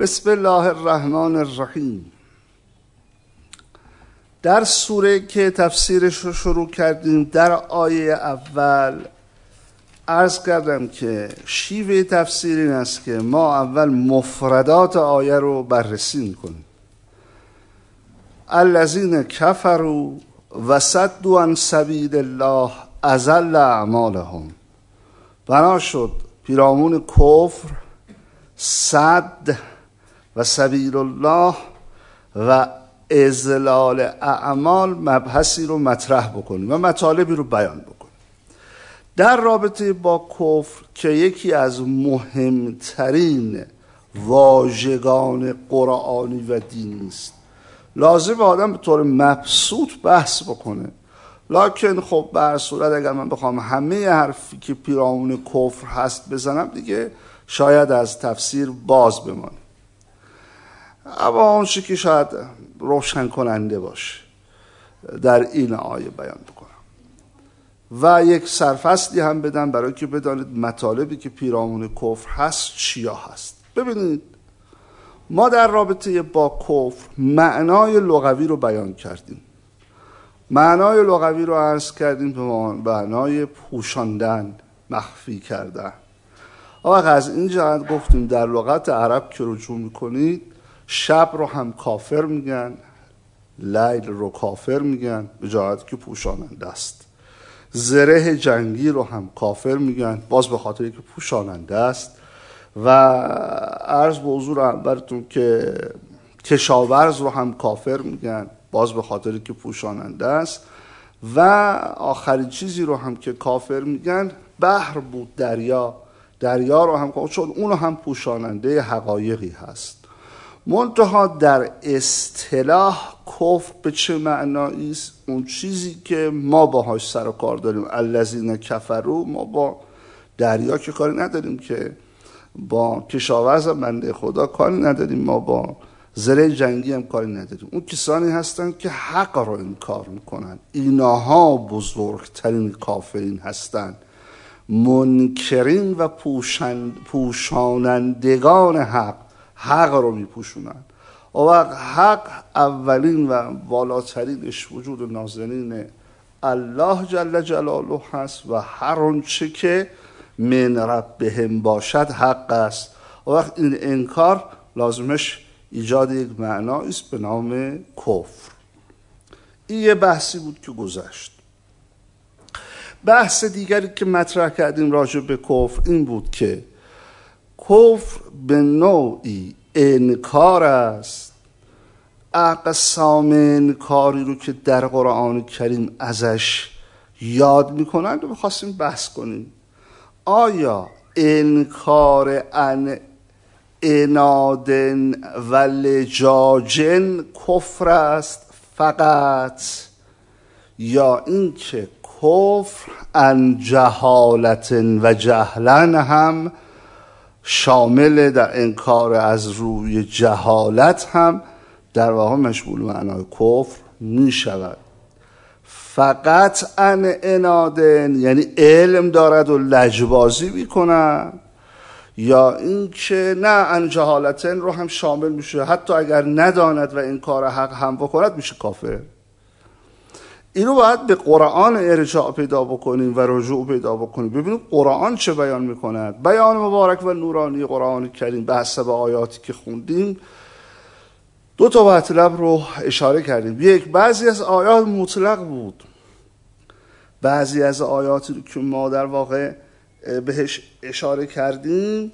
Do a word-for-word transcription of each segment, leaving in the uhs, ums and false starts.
بسم الله الرحمن الرحیم. در سوره که تفسیرش رو شروع کردیم، در آیه اول عرض کردم که شیوه تفسیر این است که ما اول مفردات آیه رو بررسی میکنیم. الذین کفروا و صدوا عن سبیل الله اضل اعمالهم. بنا شد پیرامون کفر، صد و سبیل الله و اضلال اعمال مبحثی رو مطرح بکنیم و مطالبی رو بیان بکنیم. در رابطه با کفر که یکی از مهمترین واژگان قرآنی و دینی است، لازم آدم به طور مبسوط بحث بکنه. لکن خب به هر صورت اگر من بخوام همه حرفی که پیرامون کفر هست بزنم، دیگه شاید از تفسیر باز بمانه. اما اون چیزی که شاید روشن کننده باشه در این آیه بیان بکنم و یک سرفصلی هم بدم برای که بدانید مطالبی که پیرامون کفر هست چیا هست. ببینید، ما در رابطه با کفر معنای لغوی رو بیان کردیم. معنای لغوی رو عرض کردیم به معنای پوشاندن، مخفی کردن. وقت از این جهت گفتیم در لغت عرب که رجوع میکنید، شب رو هم کافر میگن، لیل رو کافر میگن به جهت که پوشاننده است. زره جنگی رو هم کافر میگن، باز به خاطر که پوشاننده است. و عرض به حضور براتون که کشاورز رو هم کافر میگن، باز به خاطر که پوشاننده است. و آخرین چیزی رو هم که کافر میگن بحر بود، دریا. دریا رو هم، چون اون هم پوشاننده حقایقی هست. منتها در اصطلاح کفر به چه معنایی است؟ اون چیزی که ما باهاش سر و کار داریم، الذین کفروا، ما با دریا که کاری نداریم، که با کشاورز بنده خدا کاری نداریم، ما با زره جنگی هم کاری نداریم. اون کسانی هستن که حق رو انکار میکنن. اینها بزرگترین کافرین هستن، منکرین و پوشند پوشانندگان حق، حق رو میپوشونن. و وقت حق اولین و بالاترینش وجود نازنین الله جل جلاله هست و هر آنچه که من ربهم باشد حق است. و وقت این انکار لازمش ایجاد یک معنایی است به نام کفر. این یه بحثی بود که گذشت. بحث دیگری که مطرح کردیم راجع به کفر این بود که کفر به نوعی انکار است. اقسام انکاری رو که در قرآن کریم ازش یاد میکنند و بخواستیم بحث کنیم. آیا انکار ان انادن و لجاجن کفر است فقط، یا اینکه کفر ان جهالت و جهلن هم شامل در انکار از روی جهالت هم در واقع مشمول معنای کفر می شود؟ فقط ان انادن یعنی علم دارد و لجبازی می کند، یا اینکه نه ان جهالتن رو هم شامل میشه، حتی اگر نداند و انکار حق هم بکند میشه کافر؟ اینو باید به قرآن ارجاع پیدا بکنیم و رجوع پیدا بکنیم، ببینیم قرآن چه بیان میکند. بیان مبارک و نورانی قرآن کریم به حسب آیاتی که خوندیم دو تا مطلب رو اشاره کردیم. یک، بعضی از آیات مطلق بود، بعضی از آیاتی رو که ما در واقع بهش اشاره کردیم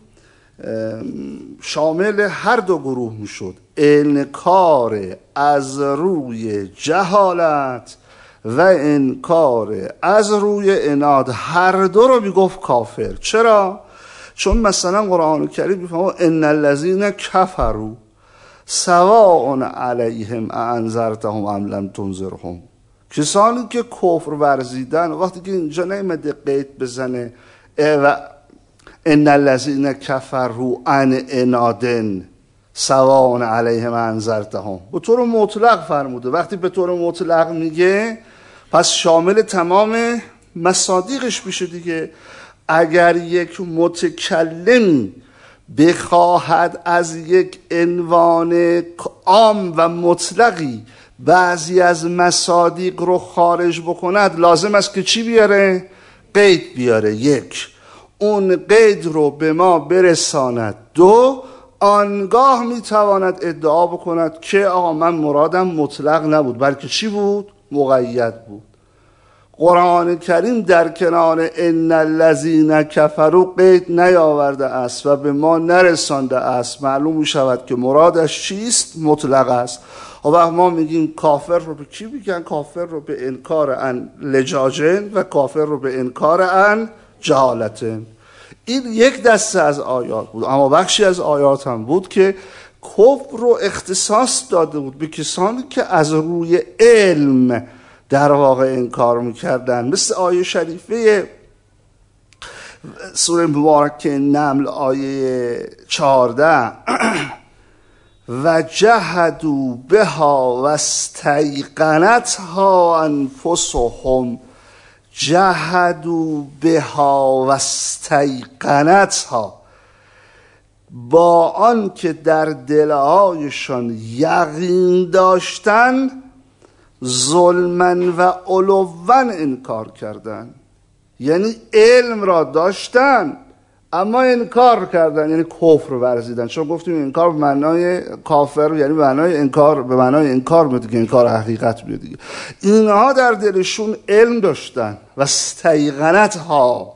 شامل هر دو گروه میشد. انکار از روی جهالت و انکار از روی اناد، هر دو رو میگفت کافر. چرا؟ چون مثلا قرآن کریم میفهمه ان الذین کفروا سواء علیهم انذرتهم ام لم تنذرهم. کسانی که کفر ورزیدن، وقتی که اینجا نیامده قید بزنه و ان الذین کفروا عن انادن سواء علیهم انذرتهم، به طور مطلق فرموده. وقتی به طور مطلق میگه پس شامل تمام مصادیقش میشه دیگه. اگر یک متکلمی بخواهد از یک عنوان عام و مطلقی بعضی از مصادیق رو خارج بکند، لازم است که چی بیاره؟ قید بیاره. یک، اون قید رو به ما برساند. دو، آنگاه میتواند ادعا بکند که آقا من مرادم مطلق نبود بلکه چی بود؟ مقید بود. قرآن کریم در کنار ان الذین کفروا قید نیاورده است و به ما نرسانده است. معلوم می شود که مرادش چیست؟ مطلق است. و ما میگیم کافر رو به کی میگن؟ کافر رو به انکار ان لجاجن و کافر رو به انکار ان جهالتن. این یک دسته از آیات بود، اما بخشی از آیات هم بود که کفر رو اختصاص داده بود به کسانی که از روی علم در واقع انکار میکردن، مثل آیه شریفه سوره مبارکه نمل آیه چهارده و جهدوا بها و استیقنتها انفسهم، جهدوا بها و استیقنتها، با آن که در دلهایشان یقین داشتن ظلمن و علوان انکار کردن. یعنی علم را داشتن اما انکار کردن، یعنی کفر ورزیدن. چون گفتیم انکار به معنای کافر، یعنی به معنای انکار، به معنای انکار میاد دیگه، انکار حقیقت میاد دیگه. اینها در دلشون علم داشتن و استیقنتها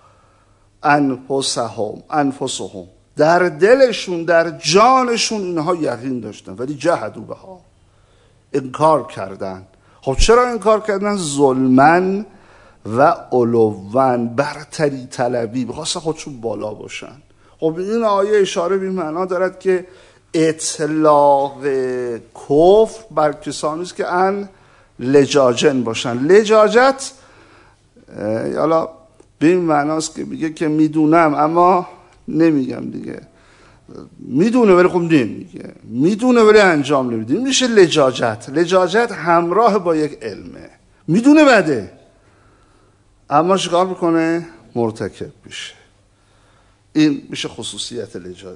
انفسهم، انفسهم در دلشون، در جانشون اینها یقین داشتن، ولی جهدوا بها انکار کردن. خب چرا انکار کردن؟ ظلمن و علوان، برتری طلبی، بخواستن خودشون بالا باشن. خب این آیه اشاره به معنا دارد که اطلاق کفر بر کسانی است که ان لجاجن باشن. لجاجت حالا به این معناست که میگه که میدونم اما نمیگم دیگه، میدونه ولی خب نمیگه، میدونه ولی انجام نمیده، میشه لجاجت. لجاجت همراه با یک علمه، میدونه بده اما چیکار میکنه؟ مرتکب میشه. این میشه خصوصیت لجاجت.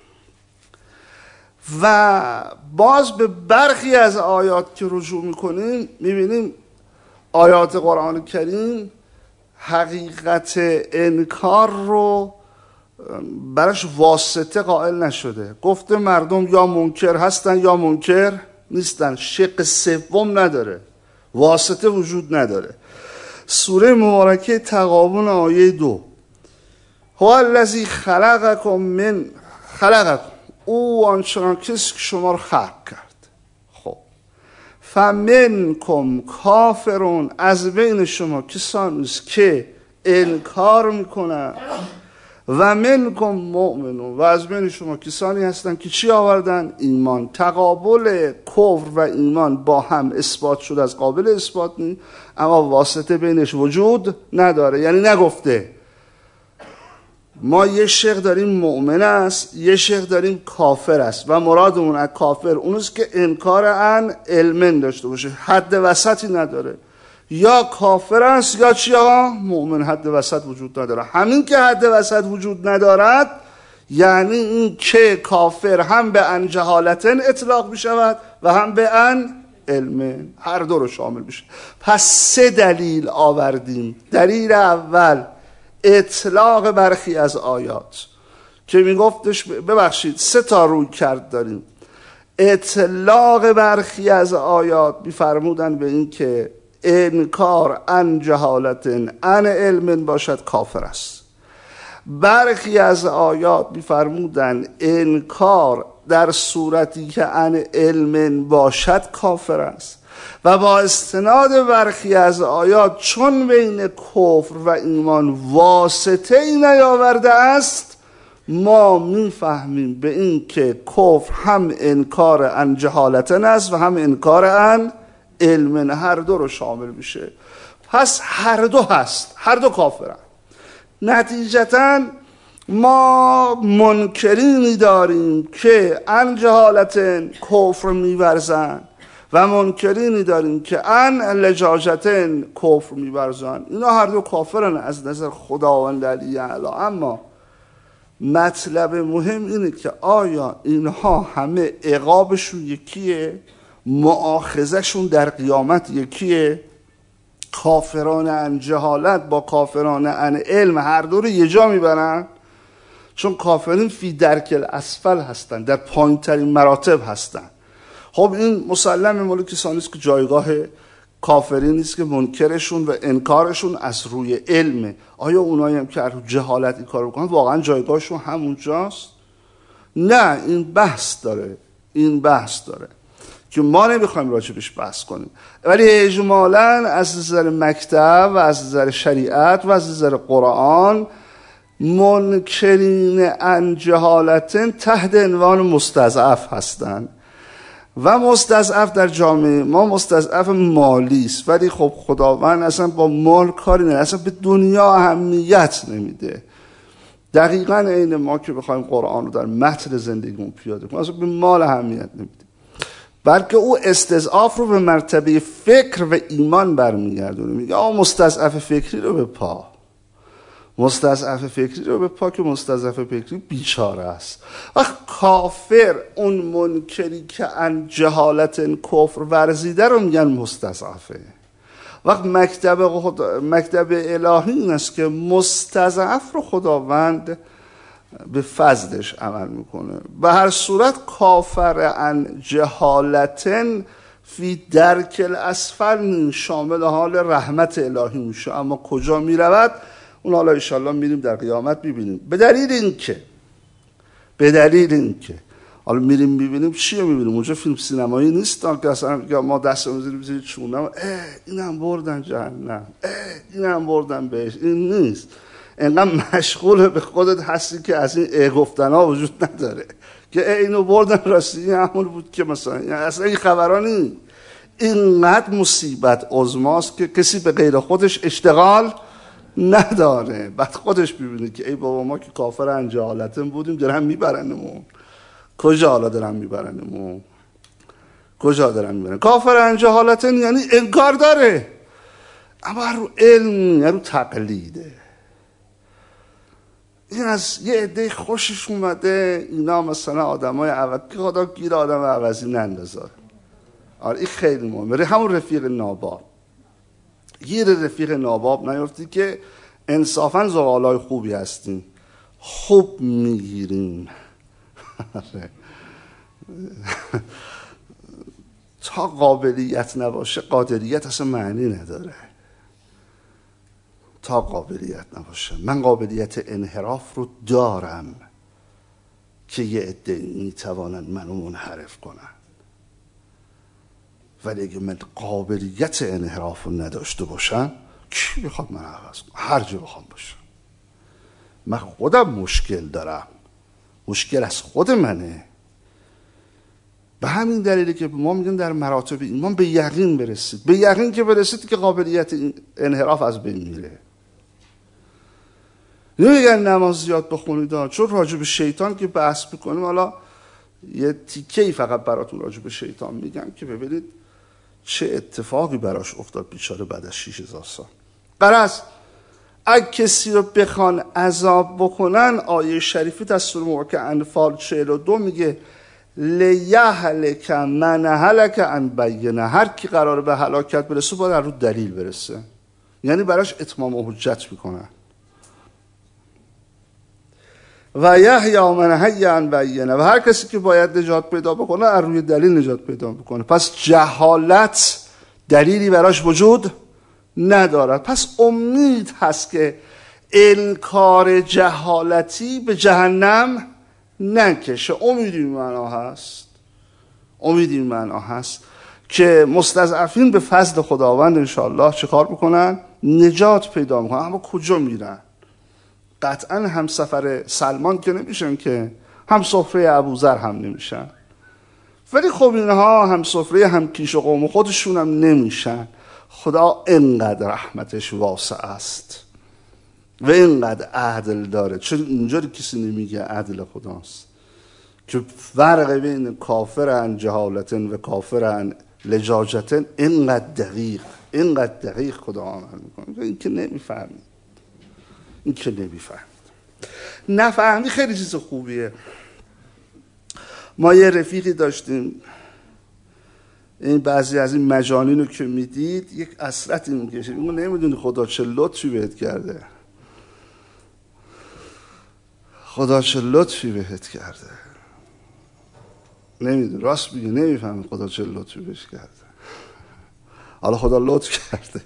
و باز به برخی از آیات که رجوع میکنیم میبینیم آیات قرآن کریم حقیقت انکار رو برش واسطه قائل نشده. گفته مردم یا منکر هستن یا منکر نیستن، شق سوم نداره، واسطه وجود نداره. سوره مبارکه تغابن آیه دو، هو الذی خلقکم من خلقکم، او آنچنان کسی که شما رو خلق کرد. خب فمنکم کافرون، از بین شما کسانی است که انکار میکنن، و منکم مؤمنون، و از بین شما کسانی هستند که چی آوردن؟ ایمان. تقابل کفر و ایمان با هم اثبات شده از قابل اثبات نیست، اما واسطه بینش وجود نداره. یعنی نگفته ما یه شیخ داریم مؤمن است، یه شیخ داریم کافر است و مرادمون از کافر اونست که انکار ان علمن داشته باشه، حد وسطی نداره، یا کافر است یا چی آقا؟ مؤمن. حد وسط وجود نداره. همین که حد وسط وجود ندارد یعنی این که کافر هم به ان جهالتن اطلاق می شود و هم به ان علم، هر دو رو شامل میشه. پس سه دلیل آوردیم. دلیل اول اطلاق برخی از آیات که میگفتش، ببخشید سه تا روی کرد داریم. اطلاق برخی از آیات میفرمودن به این که انکار ان جهالتن ان علم باشد کافر است. برخی از آیات میفرمودن انکار در صورتی که ان علم باشد کافر است. و با استناد برخی از آیات چون بین کفر و ایمان واسطه ای نیاورده است، ما میفهمیم به این که کفر هم انکار ان جهالتن است و هم انکار ان علم، هر دو رو شامل میشه. پس هر دو هست، هر دو کافرن. نتیجتاً ما منکرینی داریم که ان جهالتن کفر میورزن و منکرینی داریم که ان لجاجتن کفر میورزن. اینا هر دو کافرن از نظر خداوند علی اعلی. اما مطلب مهم اینه که آیا اینها همه عقابشون یکیه؟ مؤاخذهشون در قیامت یکیه؟ کافران عن جهالت با کافران عن علم هر دو رو یه جا میبرن؟ چون کافرین فی درک الاسفل هستن، در پایین ترین مراتب هستن. خب این مسلم مال کسانی است که جایگاه کافرین نیست که منکرشون و انکارشون از روی علمه. آیا اونایی هم که از روی جهالت این کارو میکنن واقعا جایگاهشون همونجاست؟ نه، این بحث داره، این بحث داره که ما نمیخوایم راجبش بحث کنیم. ولی اجمالاً از نظر مکتب و از نظر شریعت و از نظر قرآن منکرین عن جهالتن تحت عنوان مستضعف هستند و مستضعف در جامعه ما مستضعف مالی است، ولی خب خداوند اصلا با مال کاری نداره، اصلا به دنیا اهمیت نمیده. دقیقاً عین ما که بخوایم قرآن رو در متن زندگیمون پیاده کنیم اصلا به مال اهمیت نمیده، بلکه او استضعاف رو به مرتبه فکر و ایمان برمیگردونه. میگه آ مستضعف فکری رو به پا، مستضعف فکری رو به پا که مستضعف فکری بیچاره است. وقت کافر اون منکری که عن جهالت کفر ورزیده رو میگن مستضعفه. وقت مکتب, خدا... مکتب الهی این است که مستضعف رو خداوند به فضلش عمل میکنه. به هر صورت کافر عن جهالتن فی درک الاسفل شامل حال رحمت الهی میشه، اما کجا میرود اون حالا انشالله میریم در قیامت میبینیم. به دلیل این که به دلیل این که حالا میریم میبینیم چی رو میبینیم؟ اونجا فیلم سینمایی نیست که اصلا ما دست میزنیم بزنیم چونم اه اینم بردن جهنم، اه اینم بردن بهش. این نیست. انقدر مشغول به خودت هستی که از این اه گفتن ها وجود نداره که اه اینو بردن راستی همون بود که مثلا یعنی اصلا این خبرانی. اینقدر مصیبت عظماست که کسی به غیر خودش اشتغال نداره. بعد خودش ببینه که ای بابا ما که کافر عن جهالتن بودیم دارن میبرنمون. کجا حالا دارن میبرنمون؟ کجا دارن میبرن؟ کافر عن جهالتن یعنی انکار داره اما رو علم، رو تقلیده. این از یه عده خوشش اومده اینا مثلا آدمای عوض که خدا گیر آدم عوضی نندازه. آره این خیلی مهمه. همون رفیق ناباب، گیر رفیق ناباب نیفتی که انصافا زغالای خوبی هستیم، خوب میگیریم. تا قابلیت نباشه قادریت اصلا معنی نداره. تا قابلیت نباشه. من قابلیت انحراف رو دارم که یه عده میتوانند منو منحرف کنن، ولی اگه من قابلیت انحراف رو نداشته باشم کی بخواد من عوض کنم؟ هر جا بخوام باشم. من خودم مشکل دارم، مشکل از خود منه. به همین دلیلی که ما میگیم در مراتب ایمان به یقین برسید. به یقین که برسید که قابلیت انحراف از بین میره. نمیگن نماز زیاد بخونید، چون راجع به شیطان که بحث میکنیم حالا یه تیکه‌ای فقط براتون راجع به شیطان میگم که ببینید چه اتفاقی براش افتاد بیچاره بعد از شش هزار سال. غرض اگه کسی رو بخوان عذاب بکنن، آیه شریفی از سوره مبارکه انفال چهل و دو میگه لیهلک من هلک عن بینه. هر کی قراره به هلاکت برسه باید رو دلیل برسه، یعنی براش اتمام حجت میکنن. و یحیی من حی عن بینه، و هر کسی که باید نجات پیدا بکنه از روی دلیل نجات پیدا بکنه. پس جهالت دلیلی براش وجود ندارد. پس امید هست که انکار جهالتی به جهنم نکشه. امید این معنا هست، امید این معنا هست که مستضعفین به فضل خداوند انشاءالله چه کار بکنن؟ نجات پیدا میکنن. اما کجا میرن؟ قطعا هم سفر سلمان که نمیشن، که هم سفره ابوذر هم نمیشن. ولی خب اینها هم سفره هم کیش و قوم خودشون هم نمیشن. خدا اینقدر رحمتش واسع است و اینقدر عدل داره، چون اینجوری کسی نمیگه عدل خداست که فرق بین کافر عن جهالتن و کافر عن لجاجتن اینقدر دقیق اینقدر دقیق خدا عمل میکنه. این که نمیفهمید، این که نمیفهمید. نفهمی خیلی چیز خوبیه. ما یه رفیقی داشتیم، این بعضی از این مجانین رو که میدید یک اسرتی میکشه، میگه نمیدونی خدا چه لطفی بهت کرده، خدا چه لطفی بهت کرده. نمیدونی، راست میگه، نمیفهمی خدا چه لطفی بهش کرده. حالا خدا لطف کرده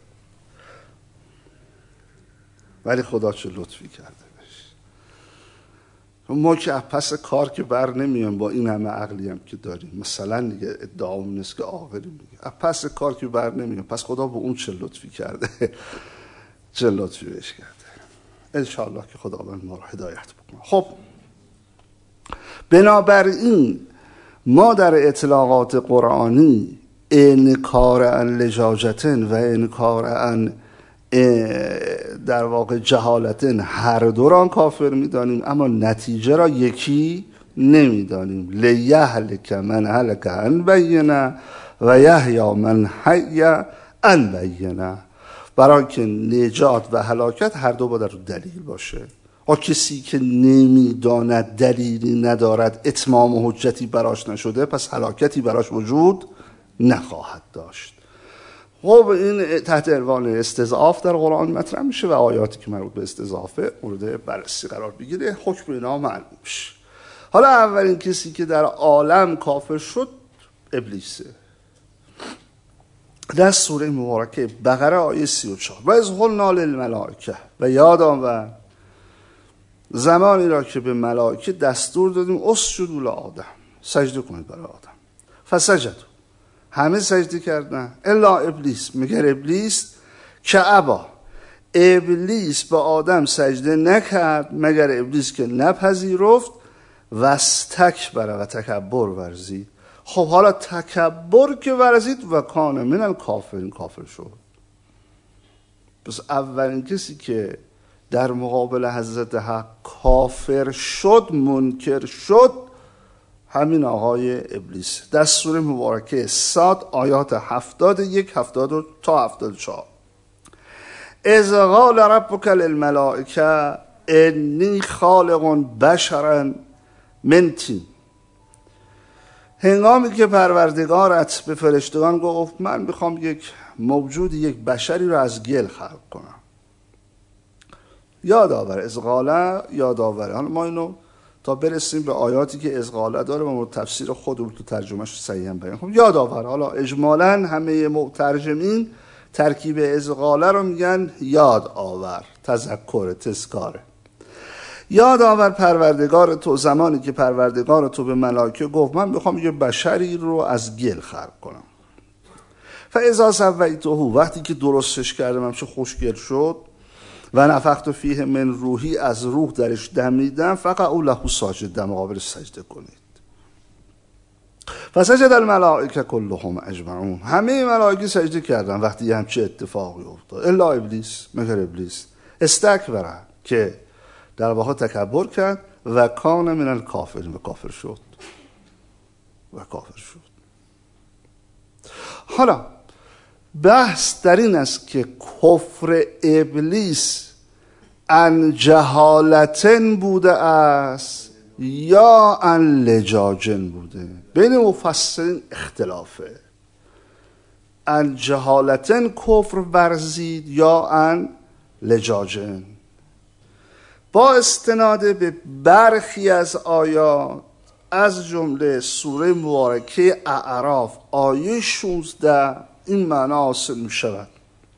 ولی خدا چه لطفی کرده بهش. ما که پس کار که بر نمیان با این همه عقلی هم که داریم، مثلا دیگه ادعامون نیست که عاقلی میگه پس کار که بر نمیان، پس خدا به اون چه لطفی کرده چه لطفی بهش کرده. انشاءالله که خداوند ما رو هدایت بکنه. خب بنابراین ما در اطلاقات قرآنی انکار عن لجاجتن و انکار عن در واقع جهالتن هر دو را کافر میدانیم، اما نتیجه را یکی نمیدانیم. لیهلک من هلک عن بینه و یحیی من حی عن بینه. برای که نجات و هلاکت هر دو باید رو دلیل باشه. و کسی که نمیداند، دلیلی ندارد، اتمام و حجتی براش نشده، پس هلاکتی براش وجود نخواهد داشت. خب این تحت عنوان استضعاف در قرآن مطرح میشه و آیاتی که مربوط به استضعافه مورد بررسی قرار بگیره، حکم اینا معلوم میشه. حالا اولین کسی که در عالم کافر شد ابلیسه. در سوره مبارکه بقره آیه سی و چهار و از قلنا للملائکه و یاد آور زمانی را که به ملائکه دستور دادیم اسجدوا لآدم، سجده کنید برای آدم. فسجدوا، همه سجده کردن الا ابلیس، مگر ابلیس که ابا، ابلیس به آدم سجده نکرد مگر ابلیس که نپذیرفت و استکبر و تکبر ورزید. خب حالا تکبر که ورزید و کان من الکافرین، کافر شد. پس اولین کسی که در مقابل حضرت حق کافر شد، منکر شد، همین آقای ابلیس. در سوره مبارکه صاد آیات هفتاد و یک هفتاد تا هفتاد و چهار اذ قال ربک للملائکه انی خالق بشرا من طین. هنگامی که پروردگارت به فرشتگان گفت من میخوام یک موجود، یک بشری رو از گل خلق کنم. یاد آور از قاله، یاد آوره. حالا ما اینو تا برسیم به آیاتی که از قاله داره و تفسیر خودمون تو ترجمهش صحیحا بیان. خب یاد آور. حالا اجمالاً همه مترجمین ترکیب از قاله رو میگن یاد آور، تذکر، تذکاره. یاد آور پروردگار تو زمانی که پروردگار تو به ملائکه گفت من میخوام یه بشری رو از گل خلق کنم. فاذا سویته، وقتی که درستش کردم همچه خوشگل شد، و نفخت فیه من روحی، از روح درش دمیدم، فقعوا له ساجدین، مقابلش سجده کنید. فسجد الملائکه کلهم اجمعون، همه ملائکه سجده کردن وقتی همچه اتفاقی افتاد الا ابلیس، مگر ابلیس استکبر که در واقع تکبر کرد و کان من الکافرین، و کافر شد و کافر شد. حالا بحث در این است که کفر ابلیس ان جهالتن بوده است یا ان لجاجن بوده. بین مفسرین اختلافه. ان جهالتن کفر ورزید یا ان لجاجن. با استناد به برخی از آیات از جمله سوره مبارکه اعراف آیه شانزده این معنا حاصل می شود.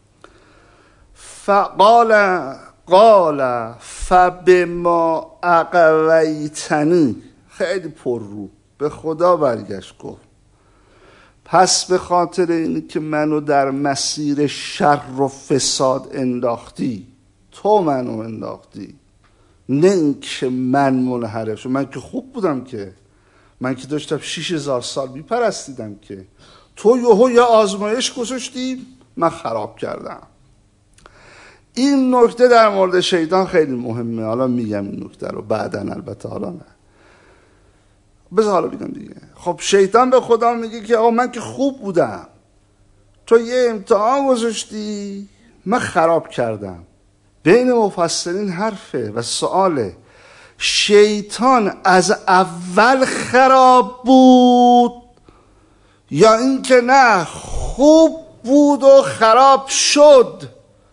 فقال قال فبما اغویتنی، خیلی پر رو به خدا برگشت گفت پس به خاطر اینی که منو در مسیر شر و فساد انداختی، تو منو انداختی، نه این که من منحرف شدم. من که خوب بودم، که من که داشتم شیش هزار سال میپرستیدم، که تو یهو یه آزمایش گذاشتی من خراب کردم. این نکته در مورد شیطان خیلی مهمه. حالا میگم این نکته رو بعداً، البته حالا نه، بذار حالا بگم دیگه. خب شیطان به خدا میگه که آقا من که خوب بودم، تو یه امتحان گذاشتی من خراب کردم. بین مفسرین حرفه و سواله، شیطان از اول خراب بود یا اینکه نه خوب بود و خراب شد؟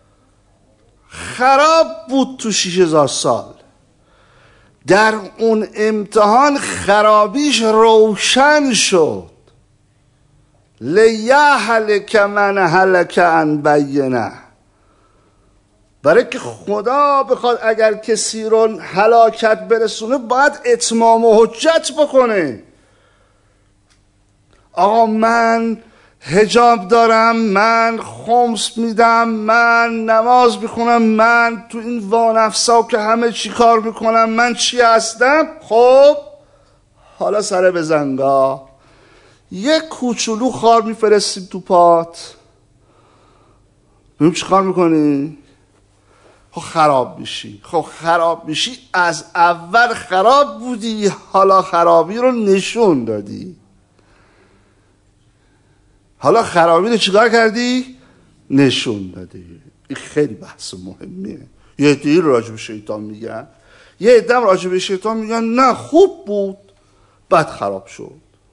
خراب بود تو شیش هزار سال. در اون امتحان خرابیش روشن شد. لیهلک من هلک عن بینه، برای که خدا بخواد اگر کسی رو هلاکت برسونه باید اتمام و حجت بکنه. آقا من حجاب دارم، من خمس میدم، من نماز میخونم، من تو این وانفسا که همه چی کار میکنم، من چی هستم؟ خب حالا سر بزنگا یک کوچولو خار میفرستیم تو پات، ببین چی کار میکنی؟ خب خراب میشی. خب خراب میشی، از اول خراب بودی، حالا خرابی رو نشون دادی. حالا خرابی رو چیکار کردی؟ نشون دادی. این خیلی بحث مهمیه. یه عده راجع به شیطان میگن، یه عده راجع به شیطان میگن نه خوب بود بعد خراب شد.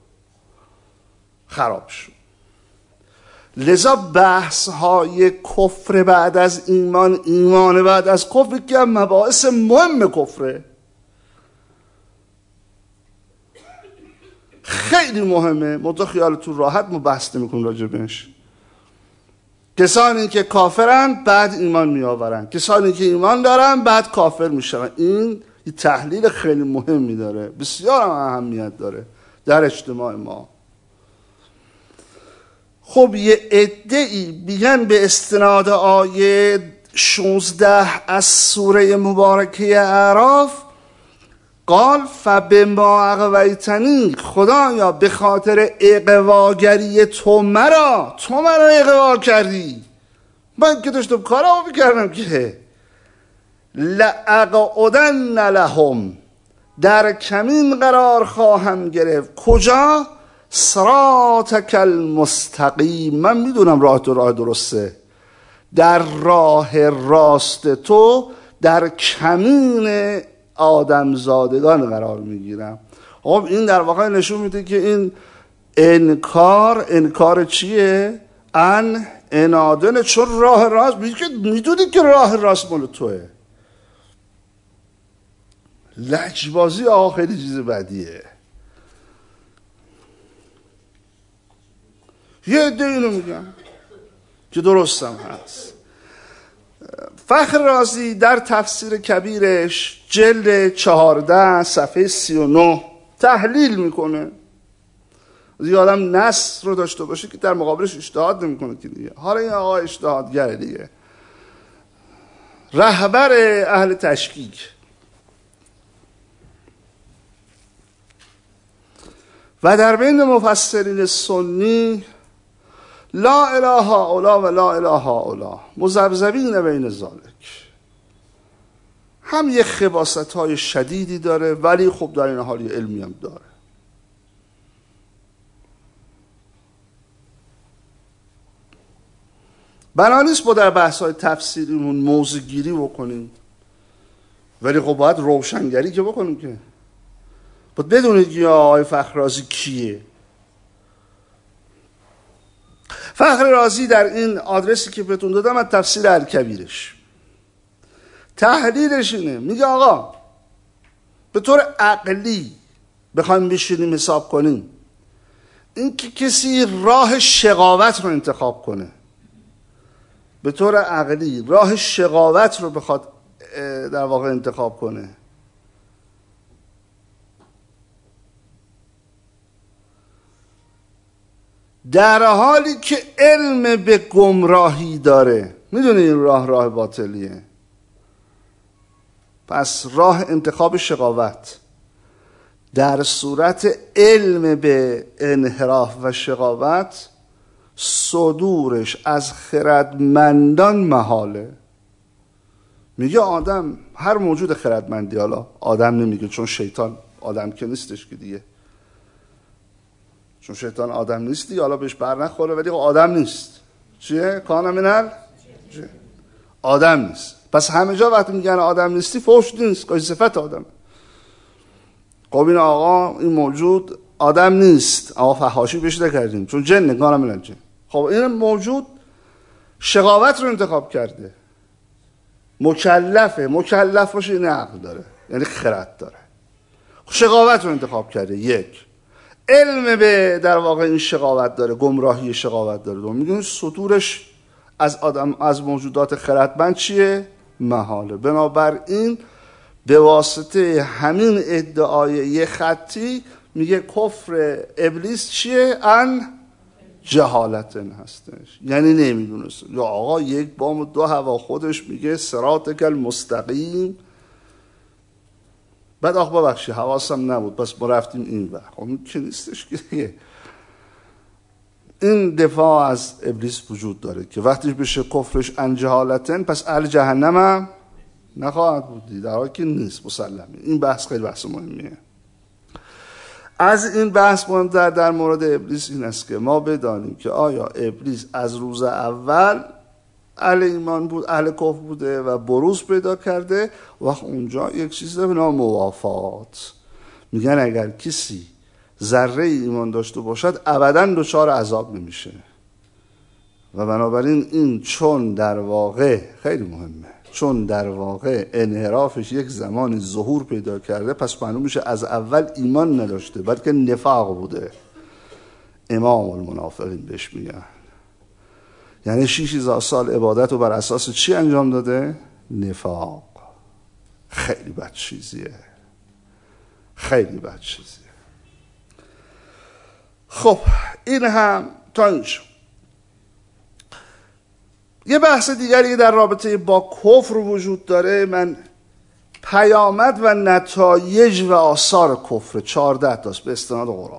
خراب شد. لذا بحث های کفر بعد از ایمان، ایمان بعد از کفر که مباحث مهم کفره، خیلی مهمه. منتها خیالتون راحت ما بحث نمی کنیم راجع بهش. کسانی که کافرن بعد ایمان می آورن، کسانی که ایمان دارن بعد کافر می شون. این یه تحلیل خیلی مهمی داره، بسیار هم اهمیت داره در اجتماع ما. خب یه عده‌ای بیان به استناد آیه شانزده از سوره مبارکه اعراف، قال فبما اغویتنی، خدایا به خاطر اغواگری تو مرا، تو مرا اغوا کردی، من که داشتم کارمو میکردم که لأقعدن لهم، در کمین قرار خواهم گرفت. کجا؟ صراطک المستقیم، من میدونم راه تو راه درسته، در راه راست تو در کمین آدمزادگان قرار میگیرم. خب این در واقع نشون میده که این انکار، انکار چیه؟ ان انادن، چون راه راست میدونی که راه راست مال توه. لجبازی آقا خیلی چیز بدیه. یه عده اینو میگن که درستم هست. فخر رازی در تفسیر کبیرش جلد چهارده صفحه سی و نه تحلیل میکنه. دیگه آدم نص رو داشته باشه که در مقابلش اجتهاد نمیکنه که دیگه. حالا این آقا اجتهادگره دیگه، رهبر اهل تشکیک. و در بین مفسرین سنی لا اله هؤلاء و لا اله هؤلاء مذبذبین بین ذالک، هم یه خباست های شدیدی داره ولی خب در این حال یه علمی هم داره. بنا نیست با در بحث های تفسیریمون موضوع گیری بکنیم، ولی خب باید روشنگری که بکنیم، که باید بدونید که آقای فخر رازی کیه. فخر رازی در این آدرسی که بهتون دادم از تفسیر الکبیرش تحلیلش اینه، میگه آقا به طور عقلی بخوایم بشینیم حساب کنیم، این که کسی راه شقاوت رو انتخاب کنه، به طور عقلی راه شقاوت رو بخواد در واقع انتخاب کنه، در حالی که علم به گمراهی داره، میدونی این راه راه باطلیه. پس راه انتخاب شقاوت در صورت علم به انحراف و شقاوت صدورش از خردمندان محاله. میگه آدم، هر موجود خردمندی، حالا آدم نمیگه چون شیطان آدم که نیستش که دیگه، چون شیطان آدم نیستی حالا بهش بر نخوره، ولی آدم نیست. چیه؟ کان منل آدم نیست. پس همه جا وقتی میگن آدم نیستی فحش نیست، که صفت آدمه. خب این آقا این موجود آدم نیست، آقا فحاشی بهش نکردیم چون جن نگاه نمیلن جن. خب این موجود شقاوت رو انتخاب کرده، مکلفه، مکلف باشه این عقل داره یعنی خرد داره، شقاوت رو انتخاب کرده. یک علم به در واقع این شقاوت داره، گمراهی شقاوت داره. دوم میگن سطورش از آدم از موجودات خردمند چیه؟ محاله. بنابراین به واسطه همین ادعای یه خطی میگه کفر ابلیس چیه؟ ان جهالتن هستش، یعنی نمیدونست. یا آقا یک بام و دو هوا خودش میگه صراطک المستقیم، بعد آقا ببخشی حواسم نبود پس ما رفتیم این وقت. خب این که نیستش که دیگه. این دفاع از ابلیس وجود داره که وقتی بشه کفرش ان جهالتن پس اهل جهنم هم نخواهد بودی، در حالی که نیست مسلمه. این بحث خیلی بحث مهمیه. از این بحث مهمتر در مورد ابلیس این است که ما بدانیم که آیا ابلیس از روز اول اهل ایمان بود، اهل کفر بوده و بروز پیدا کرده. وقت اونجا یک چیز به نام موافات میگن اگر کسی ذره ایمان داشته باشد ابداً دچار عذاب نمیشه. و بنابراین این چون در واقع خیلی مهمه، چون در واقع انحرافش یک زمانی ظهور پیدا کرده پس معلوم میشه از اول ایمان نداشته بلکه نفاق بوده. امام المنافقین بهش میگن. یعنی شش هزار سال عبادت رو بر اساس چی انجام داده؟ نفاق. خیلی بد چیزیه، خیلی بد چیزیه. خب این هم تا اینجا. یه بحث دیگری در رابطه با کفر وجود داره. من پیامد و نتایج و آثار کفر چهارده تاست به استناد قرآن.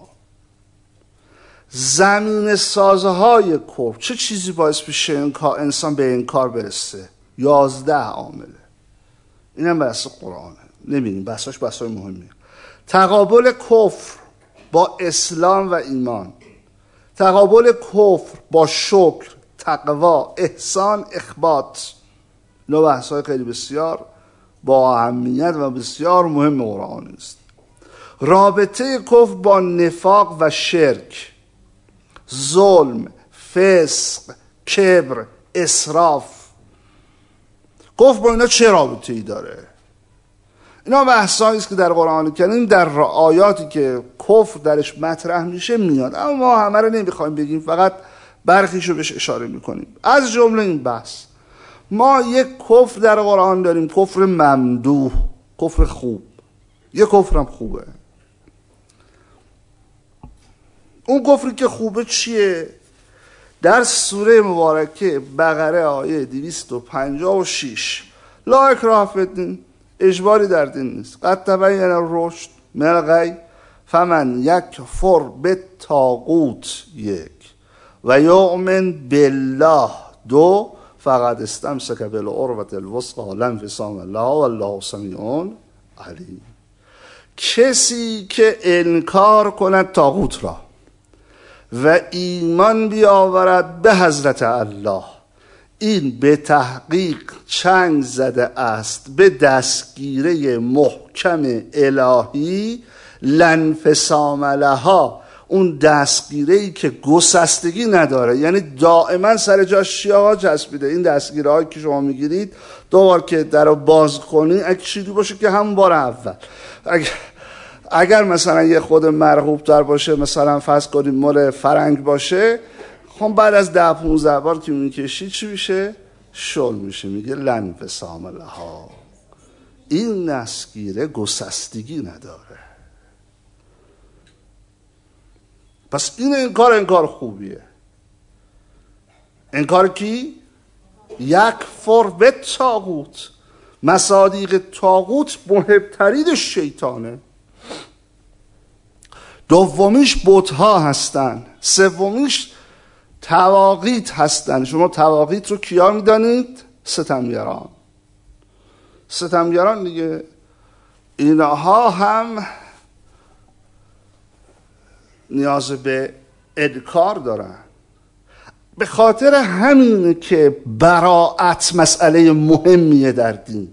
زمین سازهای کفر، چه چیزی باعث بشه انسان به انکار برسه؟ یازده عامله. این هم بحث قرآنه، نبینیم بحثاش بحثای مهمیه. تقابل کفر با اسلام و ایمان، تقابل کفر با شکر، تقوا، احسان، اخبات. اینا بحثای خیلی بسیار با اهمیت و بسیار مهم قرآن است. رابطه کفر با نفاق و شرک، ظلم، فسق، کبر، اسراف. کفر با اینا چه رابطه ای داره؟ اینا بحثایی است که در قرآن کریم در آیاتی که کفر درش مطرح میشه میاد، اما ما همه رو نمیخوایم بگیم، فقط برخیشو بهش اشاره میکنیم. از جمله این بحث ما یک کفر در قرآن داریم، کفر ممدوح، کفر خوب. یک کفرم خوبه. اون کفری که خوبه چیه؟ در سوره مبارکه بقره آیه دویست و پنجاه و شش لا اکراه فی الدین، اجباری در دین نیست. قد تبین الرشد من الغی فمن یکفر بالطاغوت یک و یؤمن بالله دو فقد استمسک بالعروة الوثقی لا انفصام لها والله سمیع علیم. کسی که انکار کند طاغوت را و ایمان بیاورد به حضرت الله، این به تحقیق چنگ زده است به دستگیره محکم الهی لانفصام لها، اون دستگیره‌ای که گسستگی نداره، یعنی دائما سر جاش چیا چسبیده. این دستگیره هایی که شما میگیرید دوبار که در رو باز کنی اگه چیزی باشه که همون بار اول، اگر اگر مثلا یه خود مرغوب تر باشه، مثلا فرض کنیم مال فرنگ باشه، خب بعد از ده پونزده بار که میکشی چی میشه؟ شل میشه. میگه لانفصام لها، این دستگیره گسستگی نداره. پس این انکار انکار خوبیه. انکار کی؟ یکفر بالطاغوت. مصادیق طاغوت مهمترین شیطانه. دومیش بت‌ها هستن، سومیش تواغیت هستن. شما تواغیت رو کیا میدانید؟ ستمگران. ستمگران دیگه، اینها هم نیاز به انکار دارن. به خاطر همینه که براءت مسئله مهمیه در دین.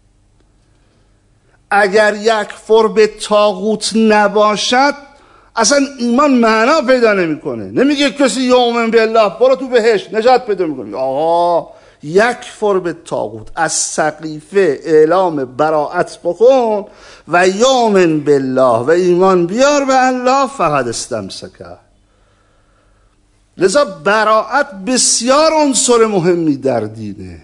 اگر یکفر به طاغوت نباشد اصلا ایمان معنا پیدا نمیکنه. نمیگه کسی یؤمن بالله برو تو بهشت نجات پیدا میکنی. آقا یکفر به طاغوت، از سقیفه اعلام براءت بکن و یؤمن بالله و ایمان بیار به الله فقط استمسکه. لذا براءت بسیار عنصر مهمی در دینه،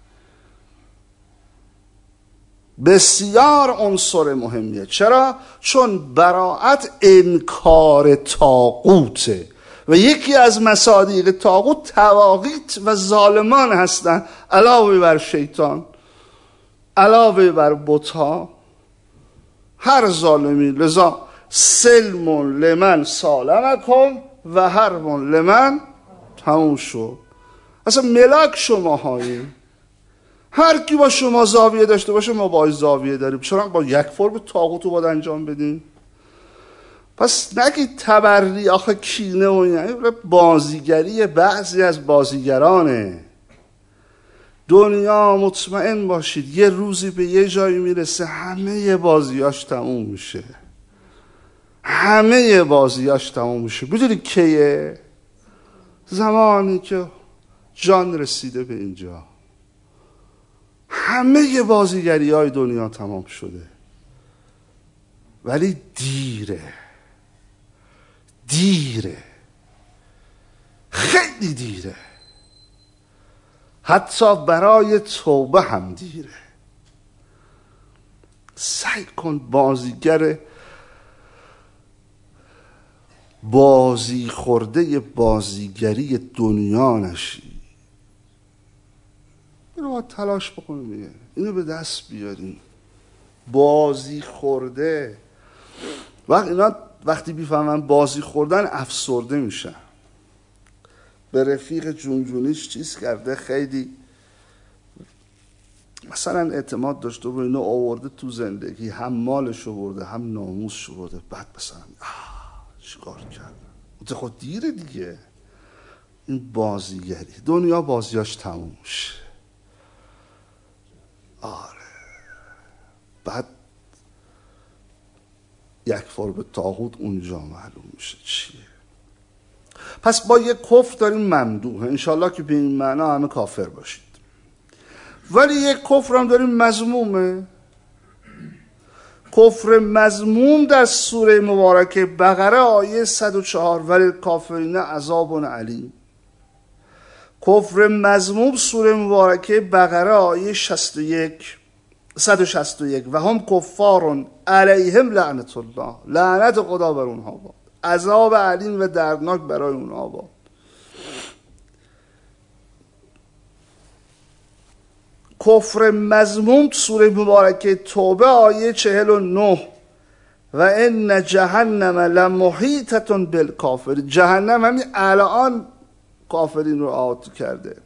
بسیار عنصر مهمیه. چرا؟ چون براءت انکار طاغوته و یکی از مصادیق طاغوت طواغیت و ظالمان هستند، علاوه بر شیطان، علاوه بر بت‌ها، هر ظالمی. لذا سلم لمن سالمکم و حرب لمن تموم شد. اصلا ملاک شما هاییم، هر کی با شما زاویه داشته باشه ما با زاویه داریم. چرا با یک فرم طاغوت رو باید انجام بدیم؟ پس نگید تبری آخه کینه و یعنی بازیگری بعضی از بازیگرانه. دنیا مطمئن باشید یه روزی به یه جایی میرسه همه بازیاش تموم میشه، همه بازیاش تموم میشه. بدونید کیه؟ زمانی که جان رسیده به اینجا همه بازیگری های دنیا تمام شده. ولی دیره، دیره، خیلی دیره، حتی برای توبه هم دیره. سعی کن بازیگر بازی خورده بازیگری دنیا نشی. اینو باید تلاش بکنیم دیگه، اینو به دست بیاریم. بازی خورده وقت اینا وقتی بیفهمن بازی خوردن افسرده میشن. به رفیق جونجونیش چیز کرده، خیلی مثلا اعتماد داشته و اینو آورده تو زندگی، هم مالشو برده هم ناموسشو برده. بعد مثلا آه چیکار کرد؟ خود دیره دیگه. این بازیگری دنیا بازیاش تموم میشه. آره بعد یک فر به طاغوت اونجا معلوم میشه چیه. پس با یک کفر داریم ممدوحه، انشالله که به این معنا همه کافر باشید. ولی یک کفر هم داریم مذمومه. کفر مذموم در سوره مبارکه بقره آیه صد و چهار ولی کافرین عذاب علیم. کفر مذموم سوره مبارکه بقره آیه شصت و یک صد و شصت و یک و هم کفارون علیهم لعنت الله، لعنت خدا بر اونها باد، عذاب علیم و دردناک برای اونها باد. کفر مذموم سوره مبارکه توبه آیه چهل و نه و ان جهنم لمحیطة بالکافرین. جهنم همین الان کافرین رو آت کرده.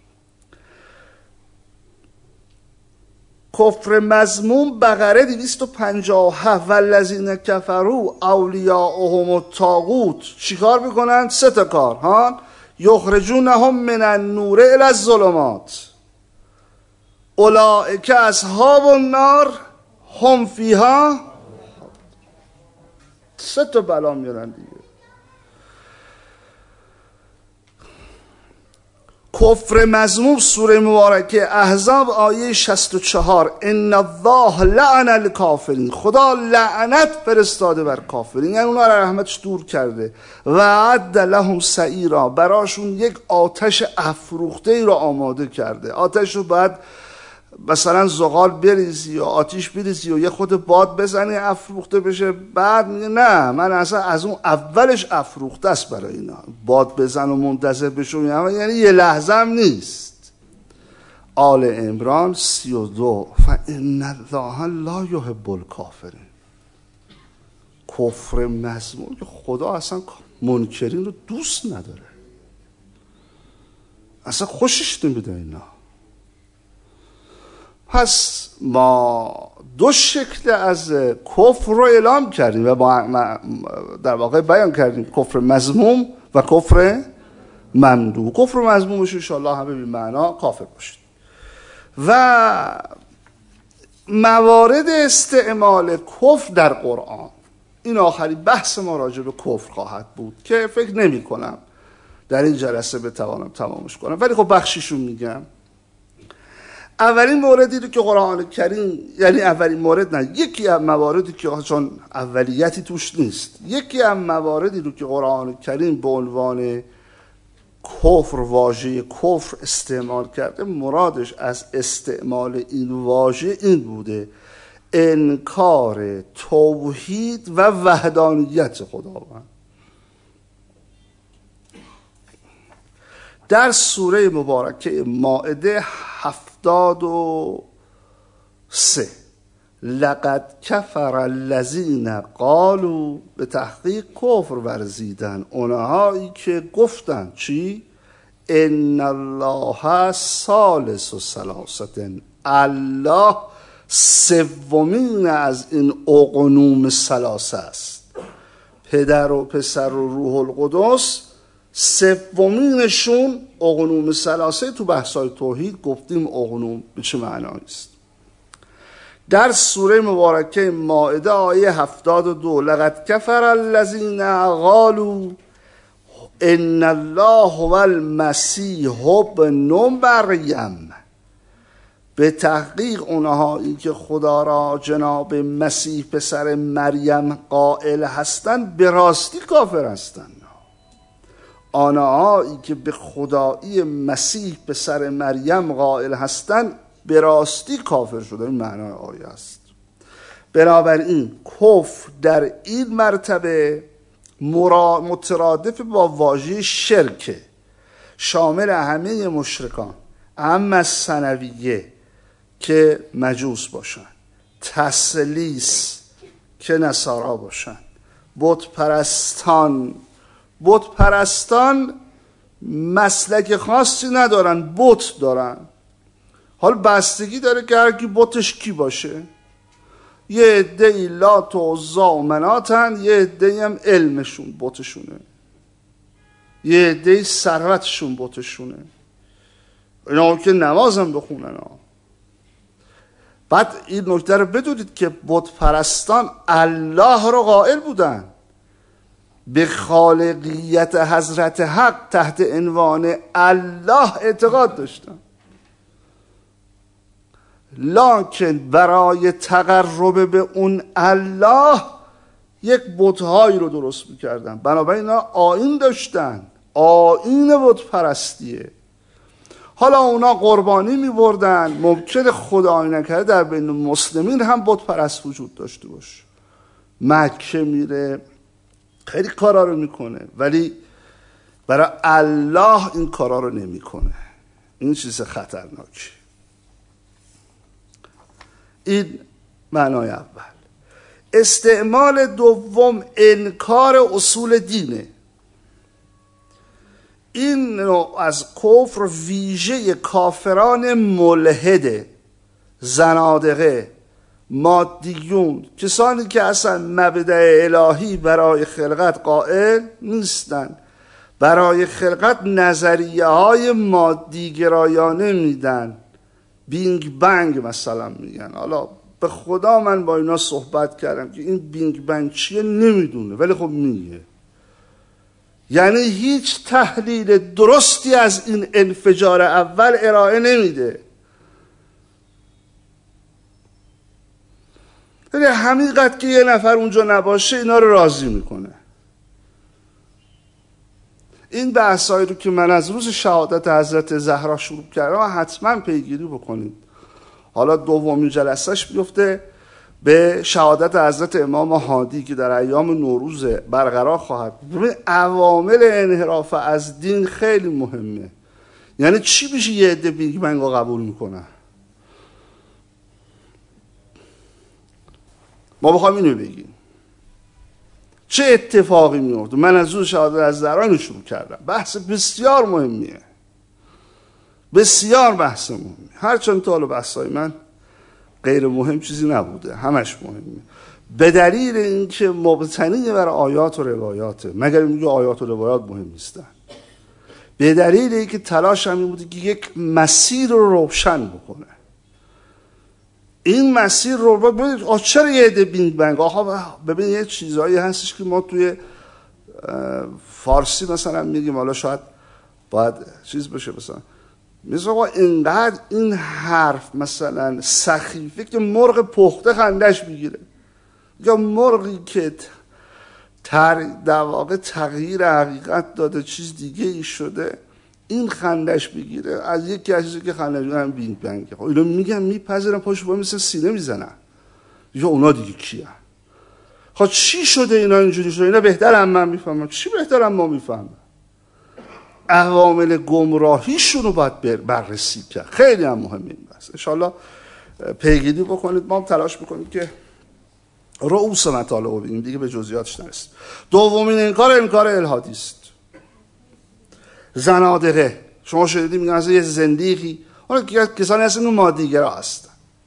کفر مذموم بقره دویست و پنجاه و هفت والذین کفروا اولیاءهم الطاغوت. چیکار میکنن؟ سه تا کار ها. یخرجونهم من النور الی الظلمات اولئک اصحاب النار هم فیها. سه تا بلا میارن دیگه. کفر مذموم سوره مبارکه احزاب آیه شصت و چهار ان الله لعن الکافرین. خدا لعنت فرستاده بر کافرین، یعنی اونا را رحمتش دور کرده. و اعد لهم سعیرا، براشون یک آتش افروخته ای را آماده کرده. آتش رو باید مثلا زغال بریزی و آتیش بریزی و یه خود باد بزنی افروخته بشه. بعد میگه نه من اصلا از اون اولش افروخته است برای اینا. باد بزن و منتظر بشه یعنی یه لحظه هم نیست. آل عمران سی و دو فان الله لا یحب الکافرین. کفر مذموم که خدا اصلا منکرین رو دوست نداره، اصلا خوشش نمیده اینا. پس ما دو شکل از کفر رو اعلام کردیم و در واقع بیان کردیم، کفر مذموم و کفر ممدوح. کفر و مذمومش انشاءالله همه بی معنا کافر باشید. و موارد استعمال کفر در قرآن، این آخری بحث ما راجع به کفر خواهد بود که فکر نمی کنم در این جلسه بتوانم تمامش کنم، ولی خب بخشیشون میگم. اولین موردی رو که قرآن کریم، یعنی اولین مورد نه، یکی از مواردی که چون اولیتی توش نیست، یکی از مواردی رو که قرآن کریم به عنوان کفر، واژه کفر استعمال کرده، مرادش از استعمال این واژه این بوده انکار توحید و وحدانیت خداوند. در سوره مبارکه مائده هفتاد و سه لقد کفر الذین قالوا، به تحقیق کفر ورزیدن اونهایی که گفتن چی؟ ان الله ثالث ثلاثه، الله سومین از این اقنوم ثلاثه است، پدر و پسر و روح القدس سومینشون اقنوم ثلاثه. تو بحث‌های توحید گفتیم اقنوم به چه معنایی است. در سوره مبارکه مائده آیه هفتاد و دو لقد کفر الذین قالوا ان الله هو المسیح ابن مریم، به تحقیق اونهایی که خدا را جناب مسیح پسر مریم قائل هستند به راستی کافر هستند. آنهایی که به خدایی مسیح پسر مریم قائل هستند به راستی کافر شدن، این معنای آیه است. بنابراین کفر در این مرتبه مترادف با واژه شرک، شامل همه مشرکان، اما از ثنویه که مجوس باشن، تثلیث که نصارا باشن، بت پرستان. بت پرستان مسلک خاصی ندارن، بت دارن. حال بستگی داره که هر کی بتش کی باشه. یه عده‌ای لات و عزا و مناتن، یه عده‌ای هم علمشون بتشونه، یه عده‌ای ثروتشون بتشونه. اینا که نمازم بخونن ها. بعد این نکته رو بدونید که بت پرستان الله رو قائل بودن، به خالقیت حضرت حق تحت عنوان الله اعتقاد داشتن، لکن برای تقرب به اون الله یک بت‌هایی رو درست می‌کردن. بنابراین اینا آیین داشتن، آیین بت پرستیه. حالا اونا قربانی می‌بردن، ممکنه خدای نکرده در بین مسلمین هم بت پرست وجود داشته باشه. مکه میره خیلی کارا رو میکنه، ولی برای الله این کارا رو نمیکنه. این چیز خطرناکی. این معنای اول. استعمال دوم انکار اصول دینه. این نوع از کفر ویژه کافران ملحده، زنادقه، مادیون، کسانی که اصلا مبدأ الهی برای خلقت قائل نیستن، برای خلقت نظریه های مادی گرایانه میدن، بینگ بنگ مثلا میگن. حالا به خدا من با اینا صحبت کردم که این بینگ بنگ چیه نمیدونه، ولی خب میگه. یعنی هیچ تحلیل درستی از این انفجار اول ارائه نمیده. یعنی همینقدر که یه نفر اونجا نباشه اینا رو راضی میکنه. این بحثایی رو که من از روز شهادت حضرت زهرا شروع کردم حتما پیگیری بکنید. حالا دومین جلسهش بیفته به شهادت حضرت امام هادی که در ایام نوروز برقرار خواهد بود. عوامل انحراف از دین خیلی مهمه. یعنی چی میشه یه عده بیگ بنگ رو قبول میکنن؟ ما بخوایم اینو بگیم چه اتفاقی میفته. من از روز شهادت از زهرا اینو شروع کردم. بحث بسیار مهمیه، بسیار بحث مهمیه. هرچند تا حالا بحثای من غیر مهم چیزی نبوده، همش مهمه، به دلیل اینکه مبتنی بر آیات و روایاته. مگر میگه آیات و روایات مهم نیستن؟ به دلیل اینکه تلاش هم این بوده که یک مسیر رو روشن بکنه. این مسیر رو ببینید چرا یه عده بینگ بنگ، آها ببین یه چیزایی هستش که ما توی فارسی مثلا میگیم، حالا شاید باید چیز بشه، مثلا مثلا آقا اینقدر این حرف مثلا سخیفه که مرغ پخته خندش میگیره، یا مرغی که تر در واقع تغییر حقیقت داده چیز دیگه ای شده این خندش بگیره. از یکی از چیزی که خندش میگیرن بینگ بنگه. خب اینو میگم میپذیرن، پاشو با مثل سینه میزنن، یا اونا دیگه کیه؟ خب چی شده اینا اینجوری شده؟ اینا بهترم من میفهمم. چی بهترم ما میفهمم؟ عوامل گمراهیشون رو باید بررسی کرد. خیلی هم مهمه این بحث. انشالله پیگیری بکنید. ما هم تلاش بکنید که رؤوس مطالب رو بگیم، دیگه به جزئیاتش نرسیم. دومین انکار انکار الهادی است. زنادقه، شما شنیدید میگن از یه زندیقی، اون کسانی هستن اون مادیگرا هستن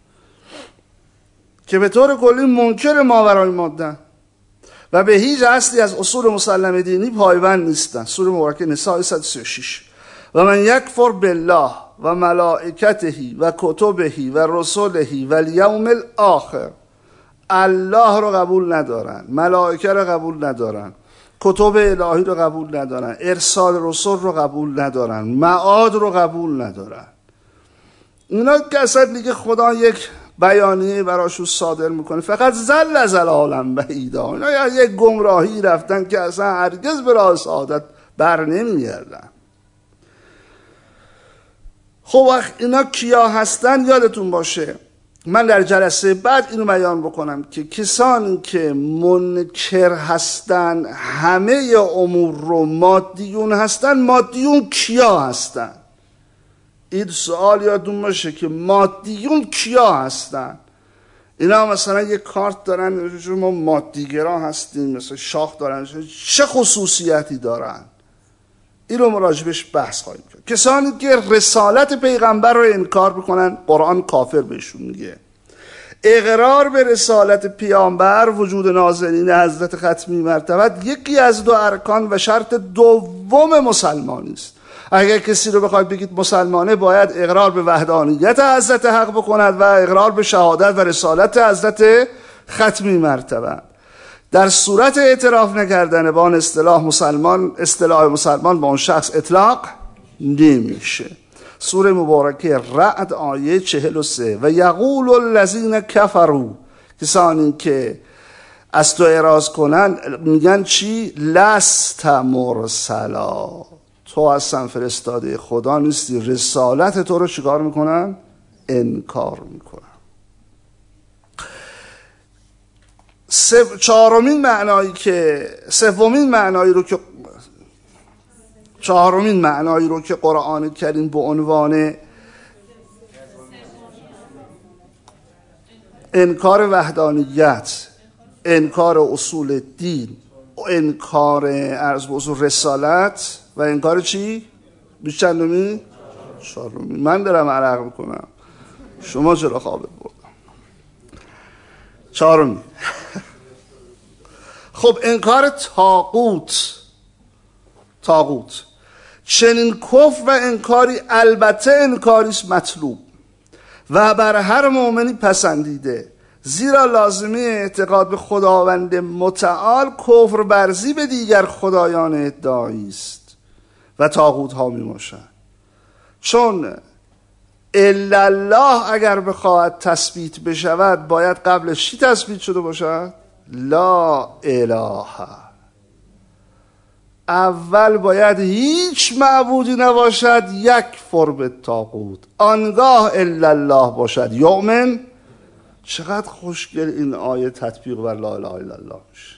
که به طور کلی منکر ماورای ماده و به هیچ اصلی از اصول مسلم دینی پایبند نیستن. سوره مبارکه نساء صد و سی و شش. و من یکفر بالله و ملائکته و کتبه و رسله و الیوم الاخر، الله رو قبول ندارن، ملائکه رو قبول ندارن، کتب الهی رو قبول ندارن، ارسال رسول رو قبول ندارن، معاد رو قبول ندارن. اینا که اصلا دیگه خدا یک بیانیه براشون صادر میکنه، فقط زل زلالم بعیدا. اینا یک گمراهی رفتن که اصلا هرگز به راه سعادت بر نمیگردن. خب وقت اینا کیا هستن یادتون باشه، من در جلسه بعد اینو بیان بکنم که کسانی که منکر هستن همه امور رو مادیون هستن. مادیون کیا هستن؟ این سوال یادتون باشه که مادیون کیا هستن. اینا مثلا یه کارت دارن، ما مادیگرا هستیم، مثلا شاخ دارن، چه خصوصیتی دارن؟ این رو مراجبش بحث خواهیم کرد. کسانی که رسالت پیغمبر رو انکار بکنن قرآن کافر بهشون میگه. اقرار به رسالت پیامبر، وجود نازنین حضرت ختمی مرتبت یکی از دو ارکان و شرط دوم مسلمانی است. اگر کسی رو بخواید بگید مسلمانه، باید اقرار به وحدانیت حضرت حق بکند و اقرار به شهادت و رسالت حضرت ختمی مرتبت. در صورت اعتراف نکردن با آن اصطلاح مسلمان، اصطلاح مسلمان با اون شخص اطلاق نمیشه. سوره مبارکه رعد آیه چهل و سه. و یقول الذین کفروا، کسانی که از تو اعراض کنن میگن چی؟ لست مرسلا، تو اصلا فرستاده خدا نیستی. رسالت تو رو چیکار میکنن؟ انکار میکنن. چهارمین معنایی که سومین معنایی رو که چهارمین معنایی رو که قرآن کریم به عنوان انکار وحدانیت، انکار اصول دین، انکار عرض به اصول رسالت و انکار چی؟ بیش چندمی؟ چهارمی. من دارم عرق میکنم، شما چرا خوابت بردم؟ چهارمی. خب انکار طاغوت. طاغوت چنین کفر و انکاری البته انکاریست مطلوب و بر هر مؤمنی پسندیده، زیرا لازمه اعتقاد به خداوند متعال کفر برزی به دیگر خدایان ادعایی است و طاغوت ها می باشند. چون الا الله اگر بخواهد تثبیت بشود باید قبلش چی تثبیت شده باشد؟ لا اله. اول باید هیچ معبودی نباشد، یک فرم طاغوت، آنگاه الا الله باشد یؤمن. چقدر خوشگل این آیه تطبیق بر لا اله الا الله میشه.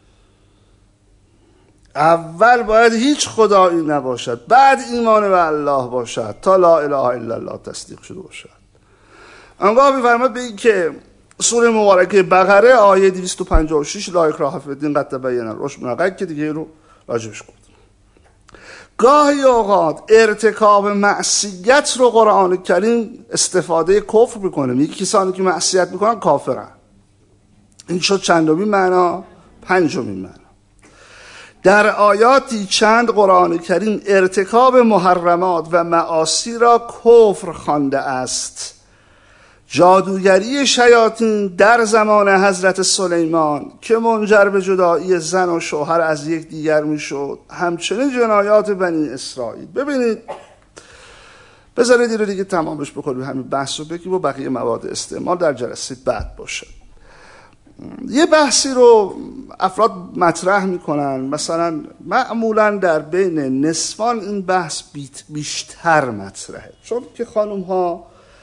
اول باید هیچ خدایی نباشد، بعد ایمان به الله باشد تا لا اله الا الله تصدیق شده باشد. آنگاه می‌فرماید به این که سوره مبارکه بقره آیه دویست و پنجاه و شش لا اکراه فی الدین قد تبین الرشد من الغی که دیگه رو راجبش گفت. گاهی اوقات ارتکاب معصیت رو قرآن کریم استفاده کفر میکنه، میگه کسانی که معصیت میکنن کافرن. این شد چندمین معنا؟ پنجمین معنا. در آیاتی چند قرآن کریم ارتکاب محرمات و معاصی را کفر خوانده است. جادوگری شیاطین در زمان حضرت سلیمان که منجر به جدایی زن و شوهر از یک دیگر می شد، همچنین جنایات بنی اسرائیل. ببینید، بذارید این رو دیگه تمامش بکنیم، همین بحث رو بگیم و بقیه مواد استعمال در جلسه بعد باشه. یه بحثی رو افراد مطرح میکنن، مثلا معمولا در بین نسوان این بحث بیشتر مطرحه، چون که خانم ها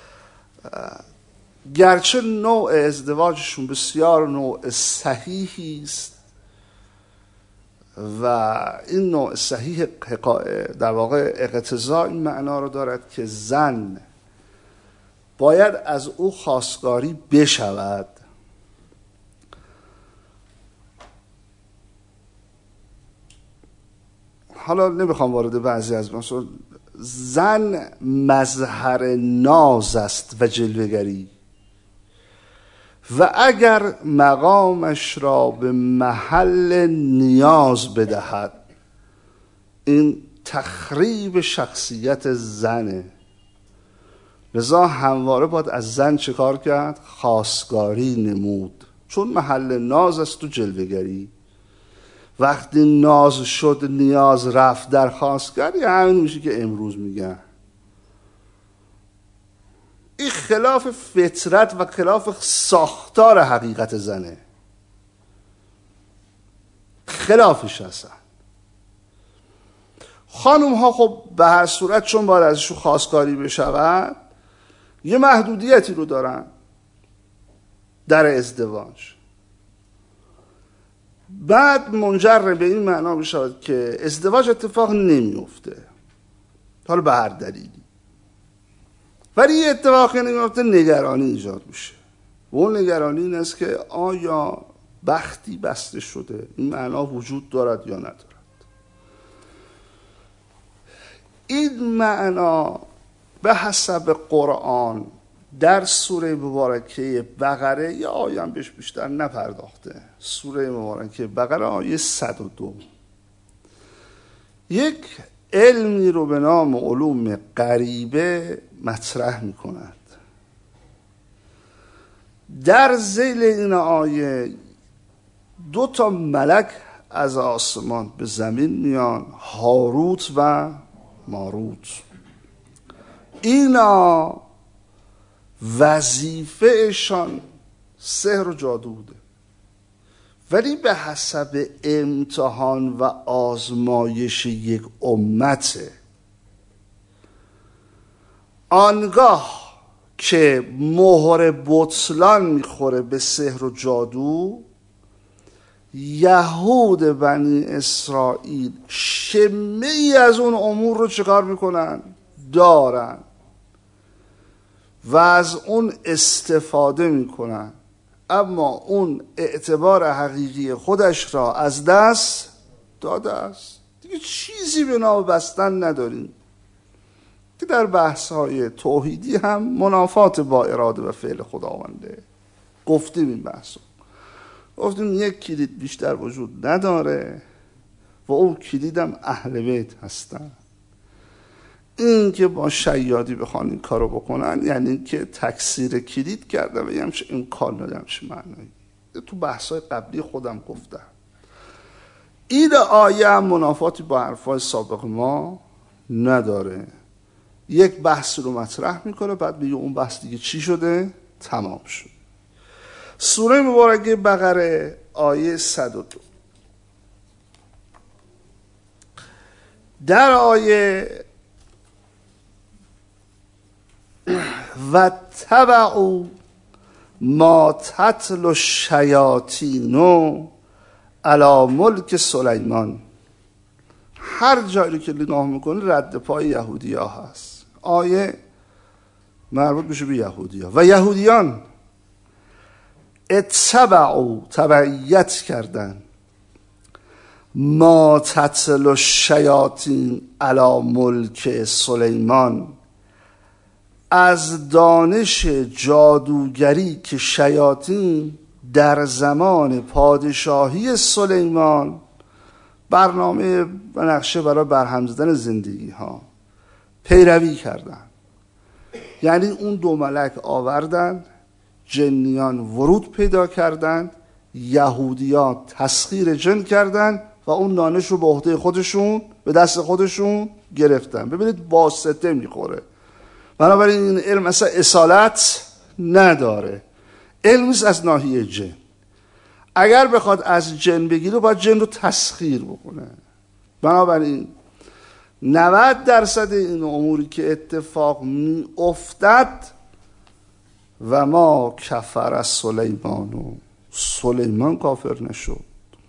گرچه نوع ازدواجشون بسیار نوع صحیحی است و این نوع صحیح در واقع اقتضاء این معنا رو دارد که زن باید از او خواستگاری بشود، حالا نمیخوام وارد بعضی از مثلا زن مظهر ناز است و جلوه‌گری و اگر مقامش را به محل نیاز بدهد این تخریب شخصیت زنه. لذا همواره باید از زن چه کار کرد؟ خواستگاری نمود، چون محل ناز است و جلوه‌گری. وقتی ناز شد نیاز رفت در خواستگاری، همین میشه که امروز میگن. این خلاف فطرت و خلاف ساختار حقیقت زنه، خلافش هستن. خانوم ها خب به هر صورت چون باید ازشون خواستگاری بشود یه محدودیتی رو دارن در ازدواج، بعد منجر به این معنا میشود که ازدواج اتفاق نمیفته، حالا به هر دلیلی، ولی یه اتفاقی نمیفته، نگرانی ایجاد میشه و اون نگرانی این است که آیا بختی بسته شده، این معنا وجود دارد یا ندارد. این معنا به حسب قرآن در سوره مبارکه بقره، یا آیه هم بهش بیشتر نپرداخته، سوره مبارکه بقره آیه صد و دو، یک علمی رو به نام علوم غریبه مطرح می کند. در ذیل این آیه دو تا ملک از آسمان به زمین میان، هاروت و ماروت. اینا وظیفهشان سحر و جادو بوده، ولی به حسب امتحان و آزمایش یک امته. آنگاه که مهر بطلان میخوره به سحر و جادو، یهود بنی اسرائیل شمه ای از اون امور رو چکار میکنن؟ دارن و از اون استفاده میکنن، اما اون اعتبار حقیقی خودش را از دست داده است. دیگه چیزی به نام بستن نداریم که در بحث‌های توحیدی هم منافات با اراده و فعل خداونده. گفتیم این بحثو، گفتیم یک کلید بیشتر وجود نداره و اون کلید هم اهل بیت هستن. این که با شیادی بخوان این کارو بکنن یعنی که تکثیر کلید کرده و یه همچه امکان نداره، همچه معنایی. تو بحث‌های قبلی خودم گفتم این آیه هم منافاتی با حرفای سابق ما نداره. یک بحث رو مطرح میکنه، بعد میگه اون بحث دیگه چی شده؟ تمام شد. سوره مبارکه بقره آیه صد و دو، در آیه و تبعوا ما تتلو الشیاطین علی ملک سلیمان، هر جایی که نگاه میکنه رد پای یهودی ها هست. آیه مربوط میشه به یهودی ها و یهودیان اتبعوا، تبعیت کردن، ما تتلو الشیاطین علی ملک سلیمان، از دانش جادوگری که شیاطین در زمان پادشاهی سلیمان برنامه و نقشه برای برهم زدن زندگی ها پیروی کردن. یعنی اون دو ملک آوردن، جنیان ورود پیدا کردند، یهودیان تسخیر جن کردند و اون دانش رو به عهده خودشون به دست خودشون گرفتن. ببینید واسطه میخوره. بنابراین این علم اصلا اصالت نداره، علم نیست از ناحیه جن. اگر بخواد از جن بگیره باید جن رو تسخیر بکنه. بنابراین نود درصد این اموری که اتفاق می افتد و ما کفر از سلیمانو، سلیمان کافر نشد،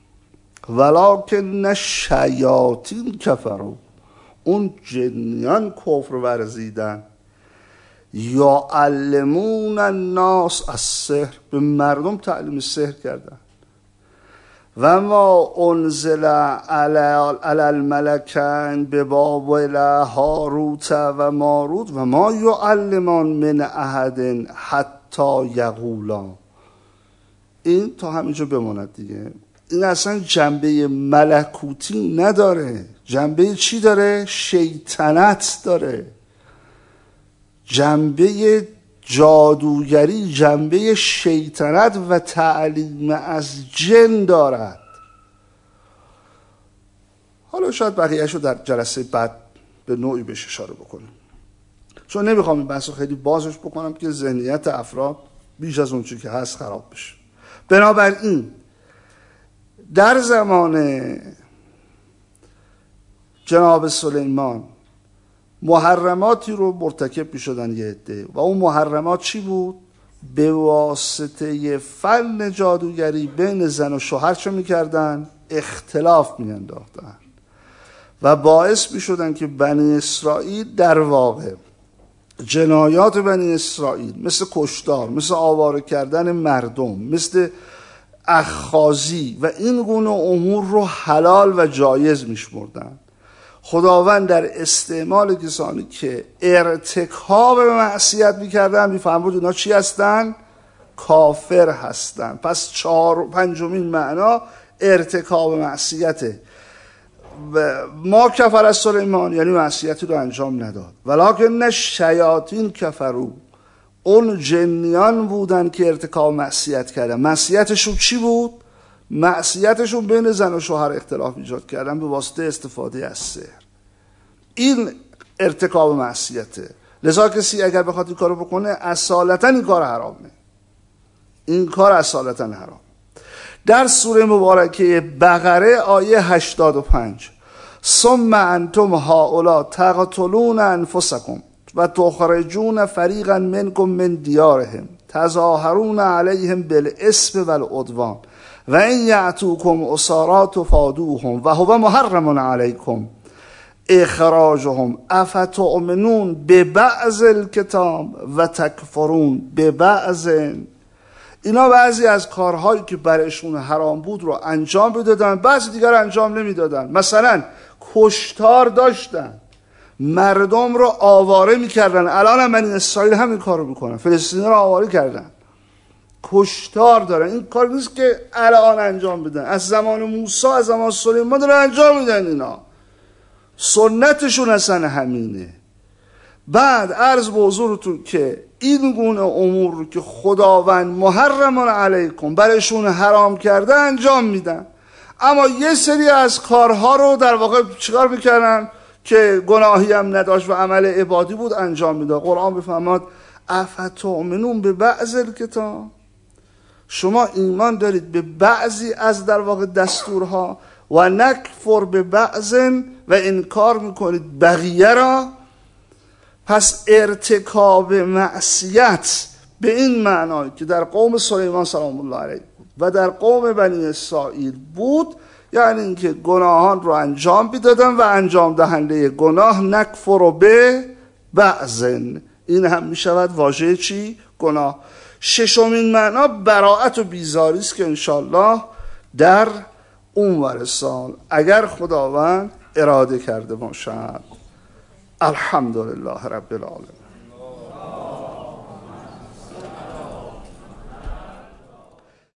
ولکن شیاطین کفرو، اون جنیان کفر ورزیدن. یا علمون الناس السحر، به مردم تعلیم سحر کردن. و ما انزل علی الملکین ببابل هاروت و ماروت و ما یعلمان من احد حتی یقولا. این تا همینجا بماند دیگه. این اصلا جنبه ملکوتی نداره، جنبه چی داره؟ شیطنت داره، جنبه جادوگری، جنبه شیطنت و تعلیم از جن دارد. حالا شاید بقیه‌اش رو در جلسه بعد به نوعی بهش اشاره بکنیم، چون نمیخوام این بحث رو خیلی بازش بکنم که ذهنیت افراد بیش از اون چیزی که هست خراب بشه. بنابراین در زمان جناب سلیمان محرماتی رو مرتکب می شدن یه عده، و اون محرمات چی بود؟ به واسطه فن جادوگری بین زن و شوهر چه می کردن؟ اختلاف می انداختن و باعث می شدن که بنی اسرائیل در واقع جنایات بنی اسرائیل مثل کشتار، مثل آواره کردن مردم، مثل اخاذی و این گونه امور رو حلال و جایز می شمردن. خداوند در استعمال کسانی که ارتکاب معصیت میکردن میفهمود اینا چی هستن؟ کافر هستن. پس چهار پنجمین معنا ارتکاب معصیته. ما کفر از سلیمان یعنی معصیتی رو انجام نداد، ولکن شیاطین کفرو، اون جنیان بودن که ارتکاب معصیت کردن. معصیتشون چی بود؟ معصیتشون بین زن و شوهر اختلاف ایجاد کردن به واسطه استفاده از سحر. این ارتکاب معصیته. لذا کسی اگر بخواد این کارو بکنه اصالتا این کار حرامه، این کار اصالتا حرام. در سوره مبارکه بقره آیه هشتاد و پنج ثم انتم هؤلاء تقتلون انفسکم و تخرجون فریقا منکم من دیارهم تظاهرون علیهم بالاسم والعدوان و این یعتوکم اسارا تفادوهم و هو محرم علیکم اخراجهم افتؤمنون ببعض الکتاب و تکفرون ببعض. اینا بعضی از کارهایی که برایشون حرام بود رو انجام میدادن، بعضی دیگر انجام نمیدادن. مثلا کشتار داشتن، مردم رو آواره میکردن. الان هم بنی اسرائیل همین کارو میکنن، فلسطینی رو آواره کردن، کشتار دارن. این کار نیست که الان انجام بدن، از زمان موسی از زمان سلیمان دارن انجام میدن. اینا سنتشون اصلا همینه. بعد عرض به حضورتون که این گونه امور رو که خداوند محرم علیکم برایشون حرام کرده انجام میدن، اما یه سری از کارها رو در واقع چیکار میکردن که گناهی هم نداشت و عمل عبادی بود انجام میدن. قرآن بفرماد افتؤمنون به بعض الکتاب، شما ایمان دارید به بعضی از در واقع دستورها و نکفر به بعض و انکار میکنید بقیه را. پس ارتکاب معصیت به این معنای که در قوم سلیمان سلام الله علیه بود و در قوم بنی اسرائیل بود، یعنی اینکه گناهان رو انجام میدادن و انجام دهنده گناه نکفر به بعض، این هم میشود واژه چی؟ گناه. ششمین معنا براءت و بیزاری است که انشالله در اونور سال اگر خداوند اراده کرده باشد. الحمدلله رب العالمین.